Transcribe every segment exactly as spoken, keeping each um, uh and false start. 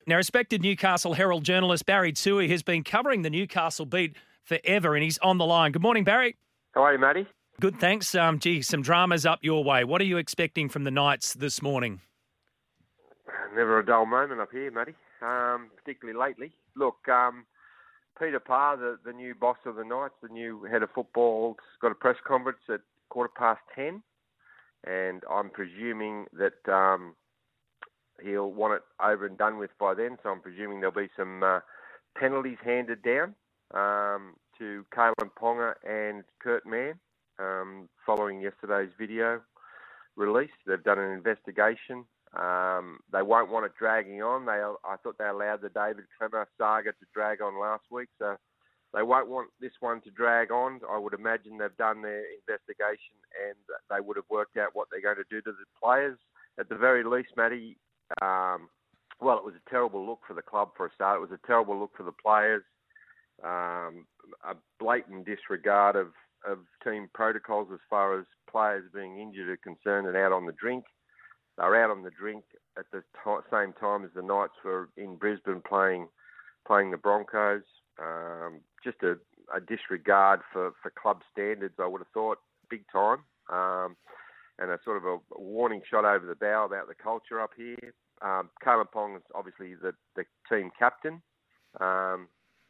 Now, respected Newcastle Herald journalist Barry Toohey has been covering the Newcastle beat forever, and he's on the line. Good morning, Barry. How are you, Matty? Good, thanks. Um, gee, some dramas up your way. What are you expecting from the Knights this morning? Never a dull moment up here, Matty, um, particularly lately. Look, um, Peter Parr, the, the new boss of the Knights, the new head of football, has got a press conference at quarter past ten, and I'm presuming that um, he'll want it over and done with by then, so I'm presuming there'll be some uh, penalties handed down um, to Kalyn Ponga and Kurt Mann um, following yesterday's video release. They've done an investigation. Um, they won't want it dragging on. They, I thought they allowed the David Klemmer saga to drag on last week, so they won't want this one to drag on. I would imagine they've done their investigation and they would have worked out what they're going to do to the players. At the very least, Matty, um, well, it was a terrible look for the club for a start. It was a terrible look for the players. Um, a blatant disregard of, of team protocols as far as players being injured are concerned and out on the drink. They were out on the drink at the t- same time as the Knights were in Brisbane playing playing the Broncos. Um, just a, a disregard for, for club standards, I would have thought, big time. Um, and a sort of a, a warning shot over the bow about the culture up here. Um, Kalyn Ponga is obviously the, the team captain. Um,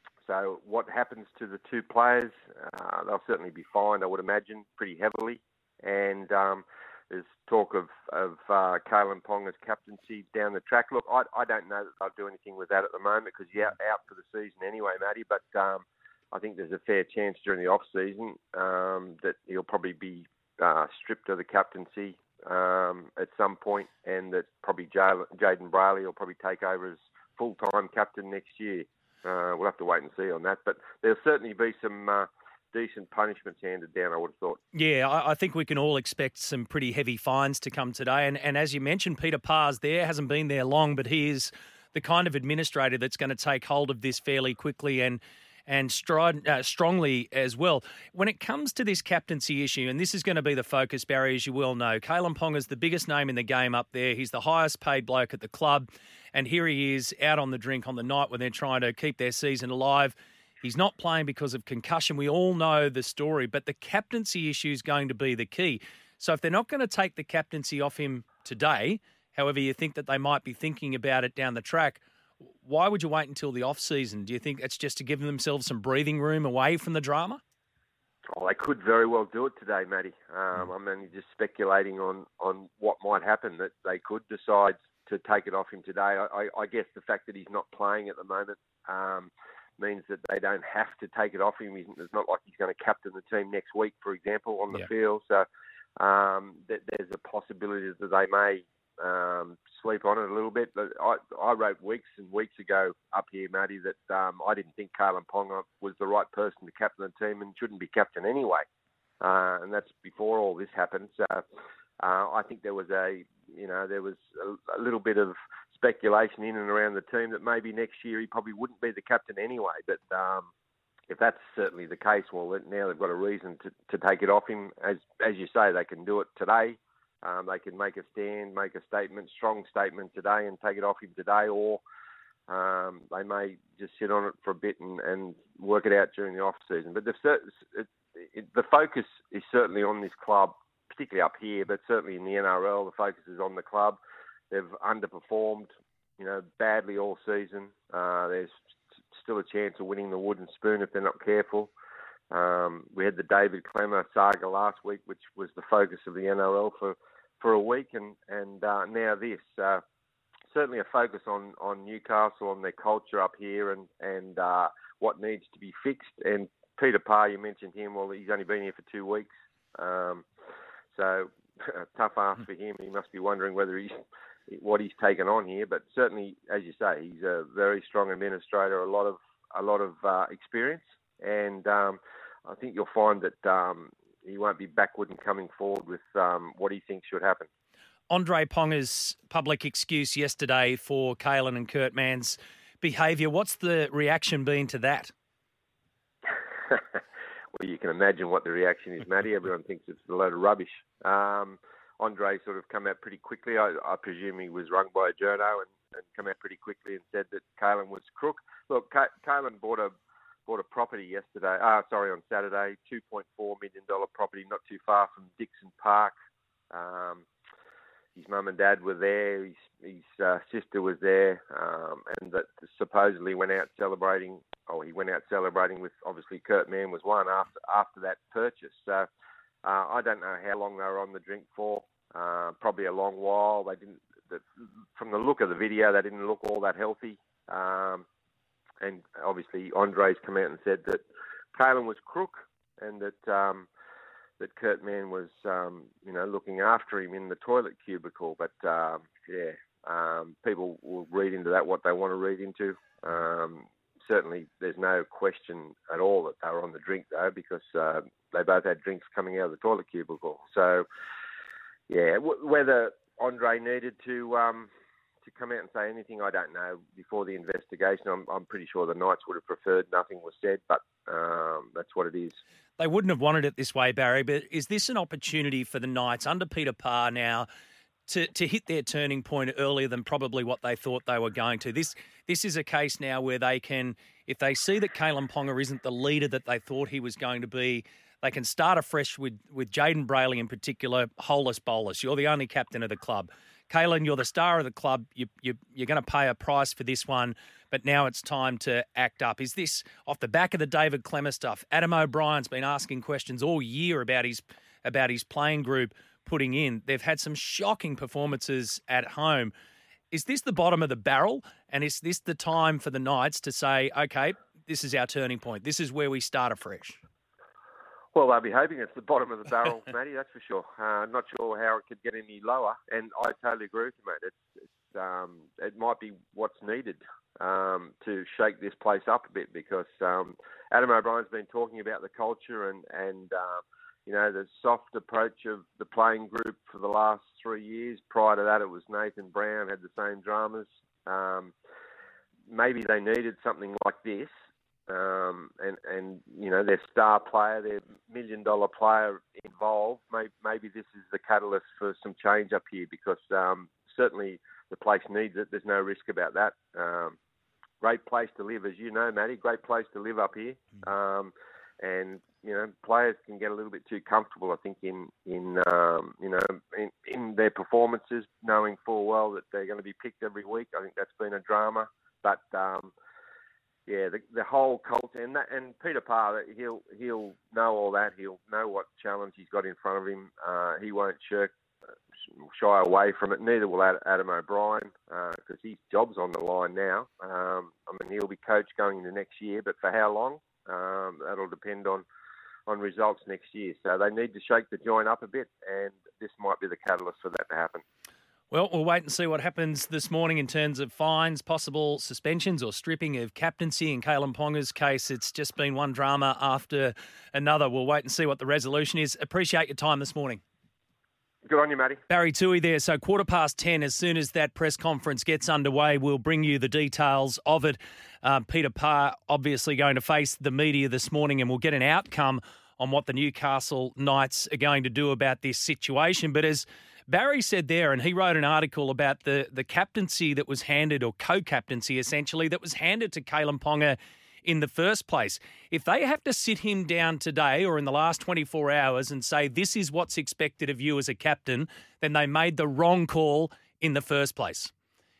so what happens to the two players, uh, they'll certainly be fined, I would imagine, pretty heavily. And um, there's talk of, of uh, Kalyn Ponga's captaincy down the track. Look, I, I don't know that they'll do anything with that at the moment because he's out, out for the season anyway, Matty. But um, I think there's a fair chance during the off-season um, that he'll probably be uh, stripped of the captaincy um, at some point, and that probably Jayden Brailey will probably take over as full-time captain next year. Uh, we'll have to wait and see on that. But there'll certainly be some Uh, decent punishments handed down, I would have thought. Yeah, I, I think we can all expect some pretty heavy fines to come today. And, and as you mentioned, Peter Parr's there, hasn't been there long, but he is the kind of administrator that's going to take hold of this fairly quickly and and stride, uh, strongly as well. When it comes to this captaincy issue, and this is going to be the focus, Barry, as you well know, Kalyn Ponga's the biggest name in the game up there. He's the highest paid bloke at the club. And here he is out on the drink on the night when they're trying to keep their season alive. He's not playing because of concussion. We all know the story, but the captaincy issue is going to be the key. So if they're not going to take the captaincy off him today, however you think that they might be thinking about it down the track, why would you wait until the off-season? Do you think that's just to give themselves some breathing room away from the drama? Oh, they could very well do it today, Matty. Um, I'm only just speculating on, on what might happen, that they could decide to take it off him today. I, I, I guess the fact that he's not playing at the moment um, means that they don't have to take it off him. It's not like he's going to captain the team next week, for example, on the yeah. field. So um, th- there's a possibility that they may um, sleep on it a little bit. But I, I wrote weeks and weeks ago up here, Matty, that um, I didn't think Kalyn Ponga was the right person to captain the team and shouldn't be captain anyway. Uh, and that's before all this happened. So uh, I think there was a, you know, there was a, a little bit of speculation in and around the team that maybe next year he probably wouldn't be the captain anyway. But um, if that's certainly the case, well, now they've got a reason to, to take it off him. As as you say, they can do it today. Um, they can make a stand, make a statement, strong statement today and take it off him today, or um, they may just sit on it for a bit and, and work it out during the off-season. But the, it, it, the focus is certainly on this club, particularly up here, but certainly in the N R L, the focus is on the club. They've underperformed, you know, badly all season. Uh, there's still a chance of winning the wooden spoon if they're not careful. Um, we had the David Klemmer saga last week, which was the focus of the N R L for, for a week, and and uh, now this. Uh, certainly a focus on, on Newcastle, on their culture up here, and and uh, what needs to be fixed. And Peter Parr, you mentioned him. Well, he's only been here for two weeks, um, so tough ask for him. He must be wondering whether he's what he's taken on here. But certainly, as you say, he's a very strong administrator, a lot of a lot of uh, experience, and um, I think you'll find that um, he won't be backward in coming forward with um, what he thinks should happen. Andre Ponga's public excuse yesterday for Kalyn and Kurt Mann's behaviour, what's the reaction been to that? Well, you can imagine what the reaction is, Matty. Everyone thinks it's a load of rubbish. Um, Andre sort of come out pretty quickly. I, I presume he was rung by a journo and, and come out pretty quickly and said that Kalyn was crook. Look, Kalyn bought a bought a property yesterday. Uh, sorry, on Saturday, two point four million dollar property, not too far from Dixon Park. Um, his mum and dad were there. His, his uh, sister was there, um, and that supposedly went out celebrating. Oh, he went out celebrating with, obviously, Kurt Mann was one after after that purchase. So uh, I don't know how long they were on the drink for. Uh, probably a long while. They didn't. The, from the look of the video, they didn't look all that healthy. Um, and obviously, Andre's come out and said that Kalyn was crook, and that um, that Kurt Mann was, um, you know, looking after him in the toilet cubicle. But um, yeah, um, people will read into that what they want to read into. Um, certainly, there's no question at all that they were on the drink, though, because uh, they both had drinks coming out of the toilet cubicle. So, yeah, w- whether Andre needed to um, to come out and say anything, I don't know. Before the investigation, I'm, I'm pretty sure the Knights would have preferred nothing was said, but um, that's what it is. They wouldn't have wanted it this way, Barry, but is this an opportunity for the Knights under Peter Parr now to, to hit their turning point earlier than probably what they thought they were going to? This this is a case now where they can, if they see that Kalyn Ponga isn't the leader that they thought he was going to be, they can start afresh with, with Jayden Brailey in particular, holus bolus. You're the only captain of the club. Kalyn, you're the star of the club. You, you, you're going to pay a price for this one, but now it's time to act up. Is this off the back of the David Klemmer stuff? Adam O'Brien's been asking questions all year about his about his playing group putting in. They've had some shocking performances at home. Is this the bottom of the barrel? And is this the time for the Knights to say, okay, this is our turning point. This is where we start afresh? Well, they'll be hoping it's the bottom of the barrel, Matty, that's for sure. Uh, not sure how it could get any lower, and I totally agree with you, mate. It's, it's, um, it might be what's needed um, to shake this place up a bit, because um, Adam O'Brien's been talking about the culture and, and uh, you know, the soft approach of the playing group for the last three years. Prior to that, it was Nathan Brown, had the same dramas. Um, maybe they needed something like this. Um, and, and, you know, their star player, their million-dollar player involved, maybe, maybe this is the catalyst for some change up here, because um, certainly the place needs it. There's no risk about that. Um, great place to live, as you know, Matty, great place to live up here. Um, and, you know, players can get a little bit too comfortable, I think, in, in um, you know, in, in their performances, knowing full well that they're going to be picked every week. I think that's been a drama. But... Um, Yeah, the, the whole culture, and that, and Peter Parr, he'll he'll know all that. He'll know what challenge he's got in front of him. Uh, he won't shirk, shy away from it. Neither will Adam O'Brien, because uh, his job's on the line now. Um, I mean, he'll be coach going into next year, but for how long? Um, that'll depend on, on results next year. So they need to shake the joint up a bit, and this might be the catalyst for that to happen. Well, we'll wait and see what happens this morning in terms of fines, possible suspensions or stripping of captaincy. In Kalyn Ponga's case, it's just been one drama after another. We'll wait and see what the resolution is. Appreciate your time this morning. Good on you, Matty. Barry Toohey there. So quarter past ten, as soon as that press conference gets underway, we'll bring you the details of it. Uh, Peter Parr obviously going to face the media this morning, and we'll get an outcome on what the Newcastle Knights are going to do about this situation. But as Barry said there, and he wrote an article about the, the captaincy that was handed, or co-captaincy essentially, that was handed to Kalyn Ponga in the first place. If they have to sit him down today or in the last twenty-four hours and say this is what's expected of you as a captain, then they made the wrong call in the first place.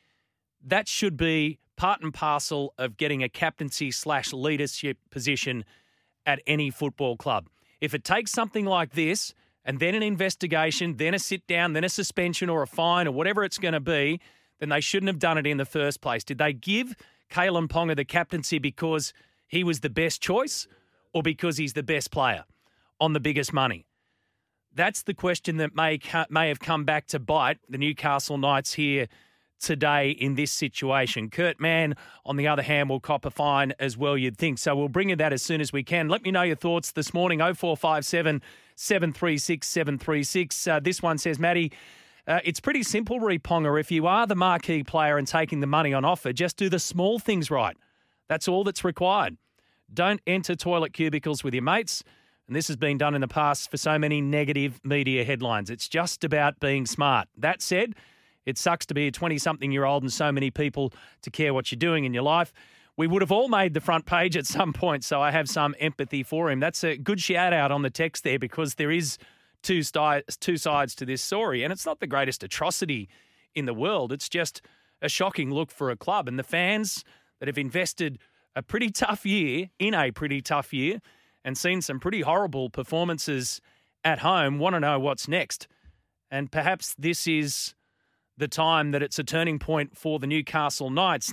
That should be part and parcel of getting a captaincy slash leadership position at any football club. If it takes something like this, and then an investigation, then a sit-down, then a suspension or a fine or whatever it's going to be, then they shouldn't have done it in the first place. Did they give Kalyn Ponga the captaincy because he was the best choice or because he's the best player on the biggest money? That's the question that may may have come back to bite the Newcastle Knights here today in this situation. Kurt Mann, on the other hand, will cop a fine as well, you'd think. So we'll bring you that as soon as we can. Let me know your thoughts this morning, oh four five seven, seven three six, seven three six. Uh, this one says, Matty, uh, it's pretty simple, Re Ponga. If you are the marquee player and taking the money on offer, just do the small things right. That's all that's required. Don't enter toilet cubicles with your mates. And this has been done in the past for so many negative media headlines. It's just about being smart. That said, It sucks to be a twenty-something-year-old and so many people to care what you're doing in your life. We would have all made the front page at some point, so I have some empathy for him. That's a good shout-out on the text there, because there is two, sti- two sides to this story, and it's not the greatest atrocity in the world. It's just a shocking look for a club. And the fans that have invested a pretty tough year, in a pretty tough year, and seen some pretty horrible performances at home want to know what's next. And perhaps this is the time that it's a turning point for the Newcastle Knights.